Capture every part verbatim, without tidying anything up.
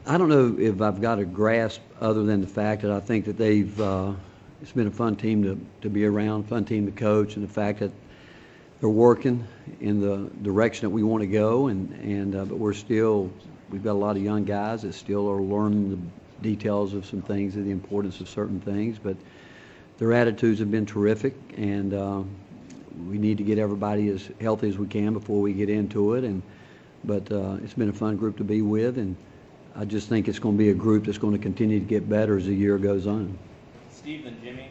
I don't know if I've got a grasp other than the fact that I think that they've, uh, it's been a fun team to, to be around, fun team to coach, and the fact that they're working in the direction that we want to go, and, and uh, but we're still, we've got a lot of young guys that still are learning the details of some things and the importance of certain things, but their attitudes have been terrific, and uh, we need to get everybody as healthy as we can before we get into it, and but uh, it's been a fun group to be with, and I just think it's going to be a group that's going to continue to get better as the year goes on. Steve and Jimmy.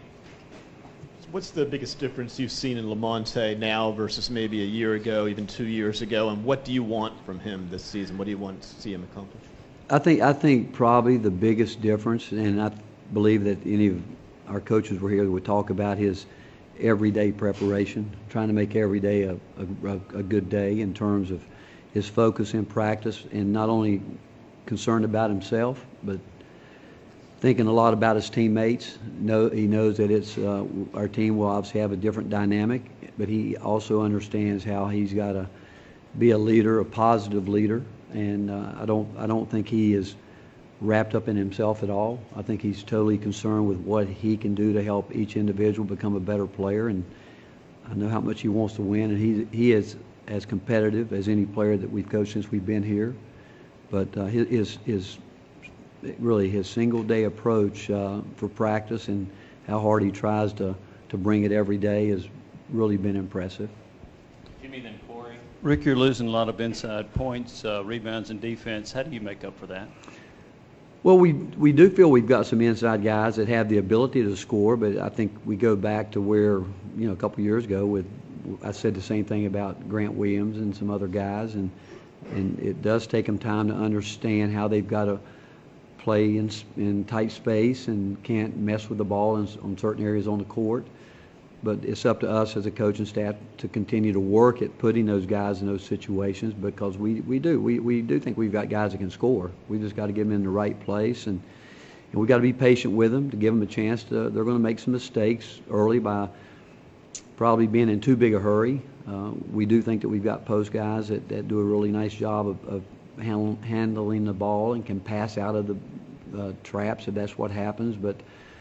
What's the biggest difference you've seen in Lamonte now versus maybe a year ago, even two years ago, and what do you want from him this season? What do you want to see him accomplish? I think I think probably the biggest difference, and I believe that any of our coaches were here would talk about his everyday preparation, trying to make every day a, a, a good day in terms of his focus in practice, and not only concerned about himself, but thinking a lot about his teammates. Know, he knows that it's uh, our team will obviously have a different dynamic, but he also understands how he's got to be a leader, a positive leader, and uh, I don't I don't think he is wrapped up in himself at all. I think he's totally concerned with what he can do to help each individual become a better player, and I know how much he wants to win, and he he is as competitive as any player that we've coached since we've been here. But uh, his his really his single day approach uh, for practice and how hard he tries to to bring it every day has really been impressive. Jimmy, then Corey. Rick, you're losing a lot of inside points, uh, rebounds, and defense. How do you make up for that? Well, we we do feel we've got some inside guys that have the ability to score, but I think we go back to where, you know, a couple of years ago with, I said the same thing about Grant Williams and some other guys, and and it does take them time to understand how they've got to play in, in tight space and can't mess with the ball in, on certain areas on the court. But it's up to us as a coaching staff to continue to work at putting those guys in those situations, because we, we do. We, we do think we've got guys that can score. We just got to get them in the right place, and, and we've got to be patient with them to give them a chance to. They're going to make some mistakes early by probably being in too big a hurry. Uh, we do think that we've got post guys that, that do a really nice job of, of handle, handling the ball and can pass out of the uh, traps if that's what happens. But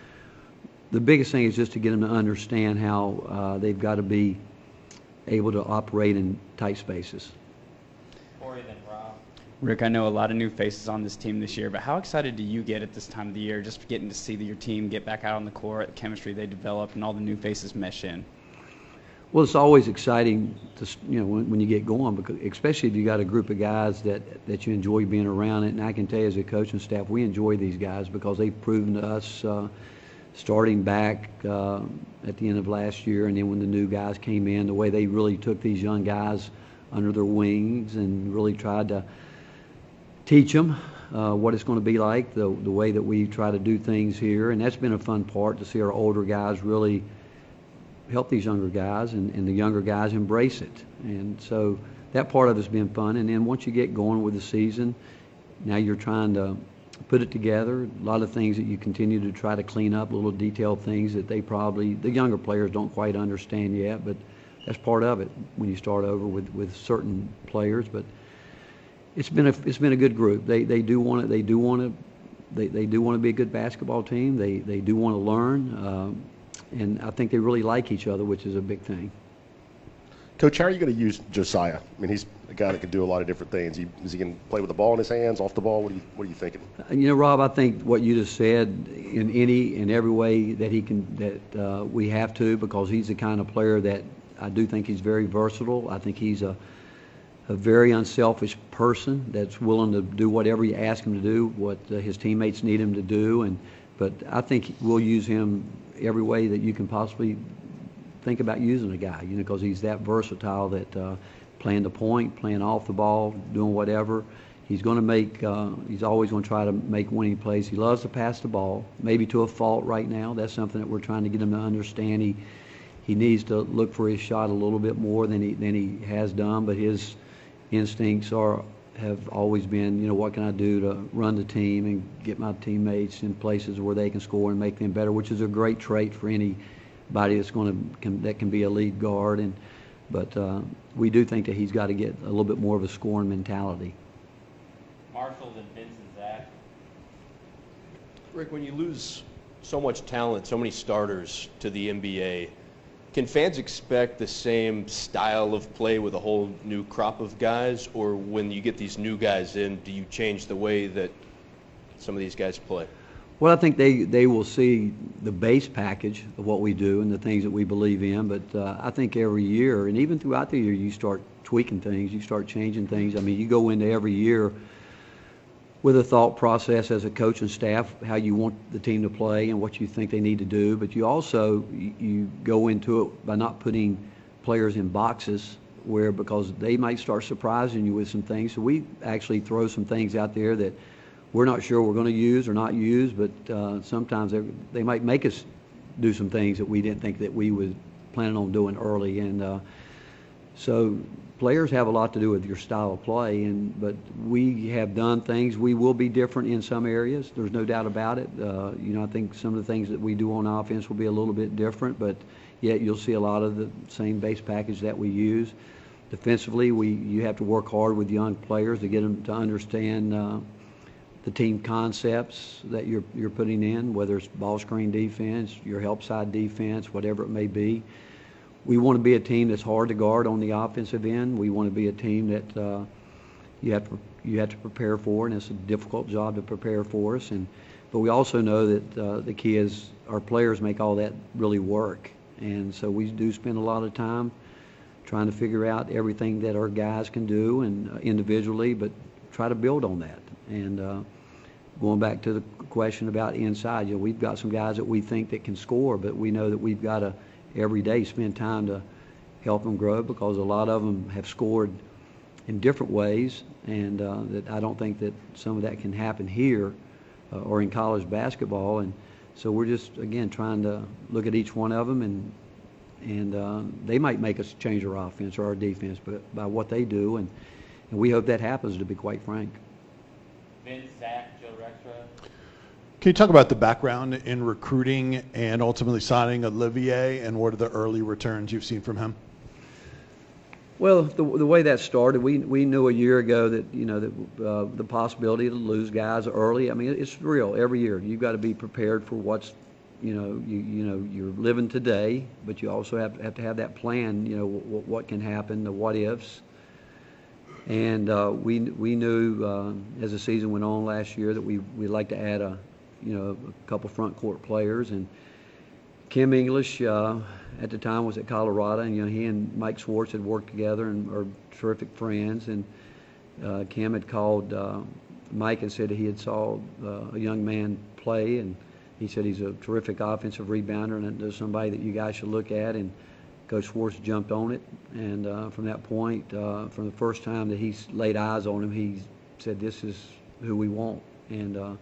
the biggest thing is just to get them to understand how uh, they've got to be able to operate in tight spaces. Corey, then Rob. Rick, I know a lot of new faces on this team this year, but how excited do you get at this time of the year just getting to see your team get back out on the court, the chemistry they develop, and all the new faces mesh in? Well, it's always exciting to, you know, when, when you get going, because especially if you got a group of guys that, that you enjoy being around it. And I can tell you as a coaching staff, we enjoy these guys because they've proven to us, uh, starting back uh, at the end of last year, and then when the new guys came in, the way they really took these young guys under their wings and really tried to teach them uh, what it's going to be like, the, the way that we try to do things here. And that's been a fun part, to see our older guys really help these younger guys, and, and the younger guys embrace it. And so that part of it's been fun. And then once you get going with the season, now you're trying to put it together. A lot of things that you continue to try to clean up, little detailed things that they probably, the younger players don't quite understand yet, but that's part of it when you start over with, with certain players. But it's been a it's been a good group. They they do want to they do want to they, they do want to be a good basketball team. They they do want to learn. Um, And I think they really like each other, which is a big thing. Coach, how are you going to use Josiah? I mean, he's a guy that can do a lot of different things. He, is he going to play with the ball in his hands, off the ball? What are you, what are you thinking? You know, Rob, I think what you just said, in any in every way that he can, that uh, we have to, because he's the kind of player that I do think he's very versatile. I think he's a a very unselfish person that's willing to do whatever you ask him to do, what uh, his teammates need him to do. And but I think we'll use him every way that you can possibly think about using a guy, you know, because he's that versatile, that uh, playing the point, playing off the ball, doing whatever. He's going to make, uh, he's always going to try to make winning plays. He loves to pass the ball, maybe to a fault right now. That's something that we're trying to get him to understand. He he needs to look for his shot a little bit more than he than he has done, but his instincts are have always been, you know, what can I do to run the team and get my teammates in places where they can score and make them better, which is a great trait for anybody that's going to can, that can be a lead guard. And but uh, we do think that he's got to get a little bit more of a scoring mentality. Mark Marshall, then Vince and Zach. Rick, when you lose so much talent, so many starters to the N B A, can fans expect the same style of play with a whole new crop of guys? Or when you get these new guys in, do you change the way that some of these guys play? Well, I think they, they will see the base package of what we do and the things that we believe in. But uh, I think every year, and even throughout the year, you start tweaking things, you start changing things. I mean, you go into every year with a thought process as a coach and staff, how you want the team to play and what you think they need to do. But you also, you, you go into it by not putting players in boxes where, because they might start surprising you with some things. So we actually throw some things out there that we're not sure we're going to use or not use, but uh, sometimes they might make us do some things that we didn't think that we was planning on doing early. And uh, so players have a lot to do with your style of play, and but we have done things. We will be different in some areas. There's no doubt about it. Uh, you know, I think some of the things that we do on offense will be a little bit different, but yet you'll see a lot of the same base package that we use. Defensively, we you have to work hard with young players to get them to understand uh, the team concepts that you're you're putting in, whether it's ball screen defense, your help side defense, whatever it may be. We want to be a team that's hard to guard on the offensive end. We want to be a team that uh, you have to you have to prepare for, and it's a difficult job to prepare for us. And but we also know that uh, the key is our players make all that really work, and so we do spend a lot of time trying to figure out everything that our guys can do and uh, individually, but try to build on that. And uh, going back to the question about inside, you know, we've got some guys that we think that can score, but we know that we've got to every day spend time to help them grow, because a lot of them have scored in different ways, and uh, that I don't think that some of that can happen here uh, or in college basketball. And so we're just, again, trying to look at each one of them, and and uh, they might make us change our offense or our defense, but by what they do, and, and we hope that happens, to be quite frank. Vince, Zach, Joe Rexrode. Can you talk about the background in recruiting and ultimately signing Olivier, and what are the early returns you've seen from him? Well, the, the way that started, we we knew a year ago that, you know, that uh, the possibility to lose guys early. I mean, it's real every year. You've got to be prepared for what's, you know, you you know, you're living today, but you also have to have, to have that plan. You know, what, what can happen, the what ifs. And uh, we we knew uh, as the season went on last year that we we'd like to add a, you know, a couple front court players. And Kim English uh, at the time was at Colorado, and you know, he and Mike Schwartz had worked together and are terrific friends. And uh, Kim had called uh, Mike and said that he had saw uh, a young man play, and he said he's a terrific offensive rebounder and there's somebody that you guys should look at. And Coach Schwartz jumped on it, and uh, from that point, uh, from the first time that he laid eyes on him, he said, "This is who we want." And uh,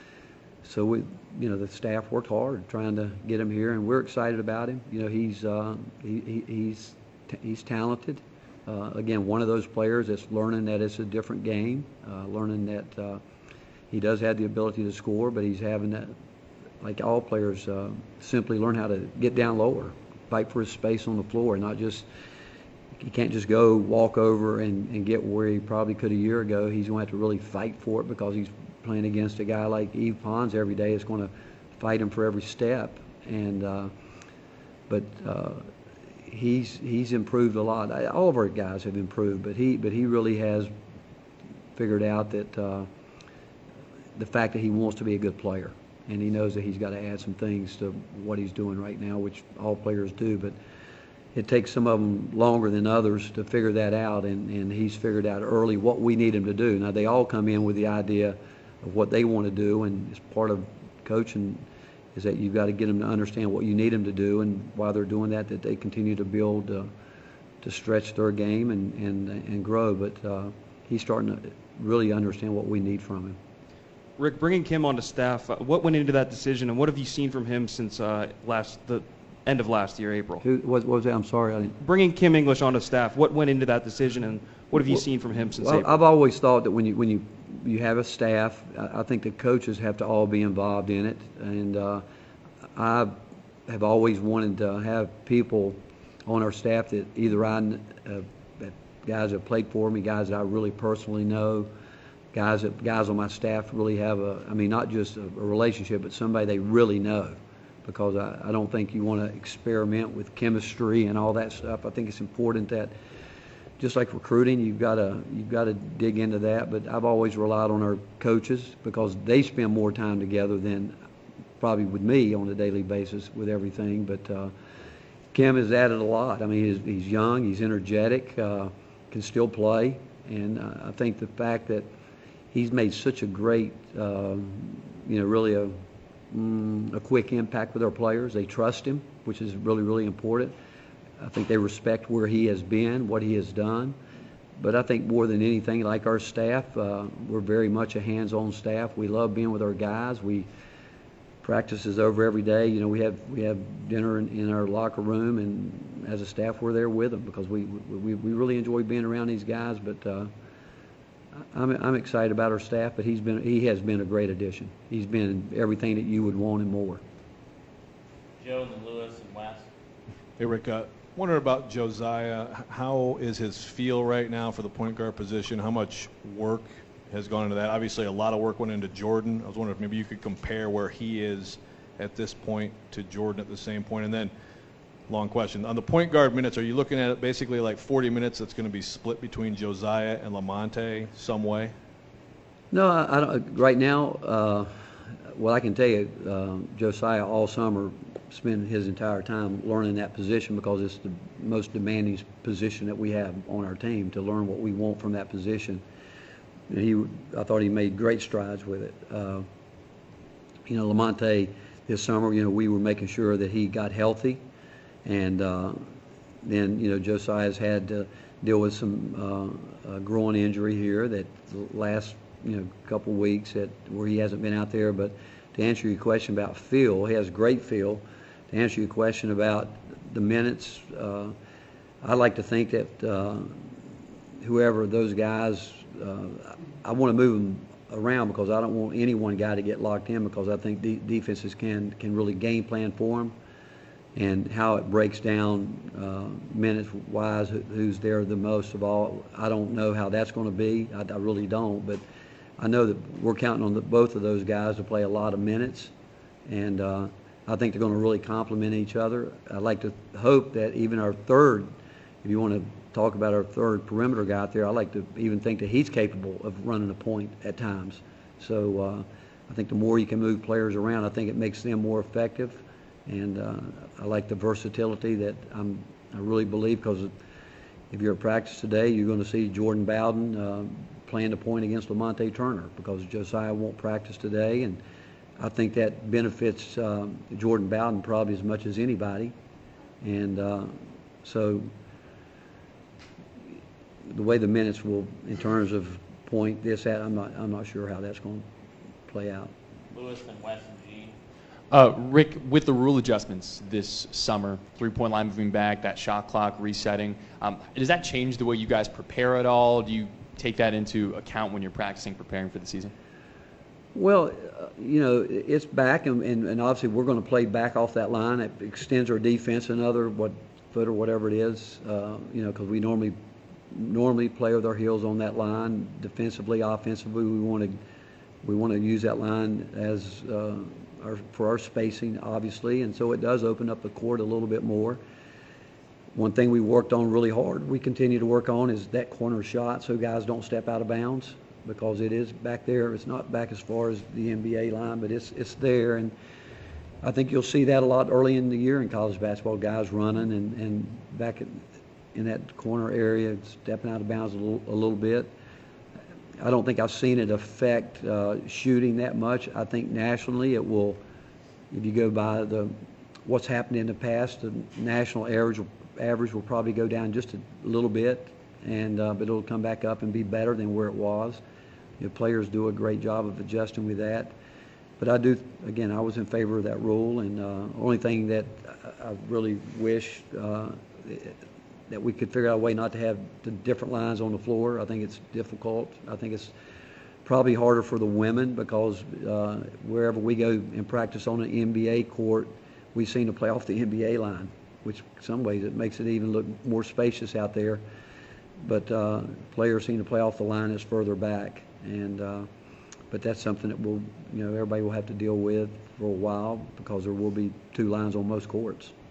so we, you know, the staff worked hard trying to get him here, and we're excited about him. You know, he's uh, he, he, he's he's talented. Uh, again, one of those players that's learning that it's a different game, uh, learning that uh, he does have the ability to score, but he's having that, like all players, uh, simply learn how to get down lower, fight for his space on the floor, not just, he can't just go walk over and, and get where he probably could a year ago. He's going to have to really fight for it, because he's playing against a guy like Yves Pons every day is going to fight him for every step. And uh, but uh, he's he's improved a lot. I, all of our guys have improved, but he but he really has figured out that uh, the fact that he wants to be a good player, and he knows that he's got to add some things to what he's doing right now, which all players do. But it takes some of them longer than others to figure that out, and, and he's figured out early what we need him to do. Now, they all come in with the idea of what they want to do, and it's part of coaching is that you've got to get them to understand what you need them to do, and while they're doing that, that they continue to build, uh, to stretch their game and, and, and grow. But uh, he's starting to really understand what we need from him. Rick, bringing Kim onto staff, uh, what went into that decision, and what have you seen from him since uh, last the end of last year, April? Who, what, what was that? I'm sorry. I didn't... Bringing Kim English onto staff, what went into that decision, and what have you well, seen from him since well, April? I've always thought that when you when you you have a staff, I, I think the coaches have to all be involved in it, and uh, I have always wanted to have people on our staff that either I uh, guys that played for me, guys that I really personally know, guys that guys on my staff really have a, I mean, not just a, a relationship, but somebody they really know. Because I, I don't think you want to experiment with chemistry and all that stuff. I think it's important that, just like recruiting, you've got to you've got to dig into that. But I've always relied on our coaches because they spend more time together than probably with me on a daily basis with everything. But uh, Kim has added a lot. I mean, he's, he's young, he's energetic, uh, can still play, and uh, I think the fact that he's made such a great, uh, you know, really a Mm, a quick impact with our players. They trust him, which is really, really important. I think they respect where he has been, what he has done. But I think more than anything, like our staff, uh, we're very much a hands-on staff. We love being with our guys. We practice is over every day. You know, we have we have dinner in, in our locker room, and as a staff, we're there with them because we we, we really enjoy being around these guys. But uh, I'm, I'm excited about our staff, but he's been he has been a great addition. He's been everything that you would want and more. Joe, then Lewis, and Wes. Hey, Rick, uh, wondering about Josiah. H- How is his feel right now for the point guard position? How much work has gone into that? Obviously, a lot of work went into Jordan. I was wondering if maybe you could compare where he is at this point to Jordan at the same point. And then, long question, on the point guard minutes, are you looking at it basically like forty minutes that's going to be split between Josiah and Lamonte some way? No, I, I don't. Right now, uh, well, I can tell you, uh, Josiah all summer spent his entire time learning that position because it's the most demanding position that we have on our team to learn what we want from that position. And he, I thought he made great strides with it. Uh, you know, Lamonte this summer, you know, we were making sure that he got healthy. And uh, then, you know, Josiah's had to deal with some uh, uh, groin injury here that the last, you know, couple weeks that where he hasn't been out there. But to answer your question about feel, he has great feel. To answer your question about the minutes, uh, I like to think that uh, whoever those guys, uh, I want to move them around because I don't want any one guy to get locked in because I think de- defenses can can really game plan for them. And how it breaks down uh, minutes-wise, who, who's there the most of all, I don't know how that's going to be. I, I really don't. But I know that we're counting on the, both of those guys to play a lot of minutes. And uh, I think they're going to really complement each other. I'd like to hope that even our third, if you want to talk about our third perimeter guy out there, I like to even think that he's capable of running a point at times. So uh, I think the more you can move players around, I think it makes them more effective. And uh, I like the versatility that I'm, I really believe because if you're at practice today, you're going to see Jordan Bowden uh, playing the point against Lamonte Turner because Josiah won't practice today. And I think that benefits uh, Jordan Bowden probably as much as anybody. And uh, so the way the minutes will, in terms of point, this, that, I'm not, I'm not sure how that's going to play out. Lewis, then Wes, and Gene. Uh, Rick, with the rule adjustments this summer, three-point line moving back, that shot clock resetting, um, does that change the way you guys prepare at all? Do you take that into account when you're practicing, preparing for the season? Well, uh, you know, it's back, and, and, and obviously we're going to play back off that line. It extends our defense another what foot or whatever it is, uh, you know, because we normally normally play with our heels on that line. Defensively, offensively, we want to we want to use that line as uh, our, for our spacing, obviously, and so it does open up the court a little bit more. One thing we worked on really hard, we continue to work on, is that corner shot so guys don't step out of bounds because it is back there. It's not back as far as the N B A line, but it's it's there. And I think you'll see that a lot early in the year in college basketball, guys running and, and back in, in that corner area, stepping out of bounds a little, a little bit. I don't think I've seen it affect uh, shooting that much. I think nationally it will, if you go by the what's happened in the past, the national average will, average will probably go down just a little bit, and uh, but it'll come back up and be better than where it was. You know, players do a great job of adjusting with that. But I do, again, I was in favor of that rule, and uh, only thing that I, I really wish uh, that we could figure out a way not to have the different lines on the floor. I think it's difficult. I think it's probably harder for the women because uh, wherever we go and practice on an N B A court, we seem to play off the N B A line, which in some ways it makes it even look more spacious out there. But uh, players seem to play off the line that's further back. And uh, but that's something that will, you know, everybody will have to deal with for a while because there will be two lines on most courts.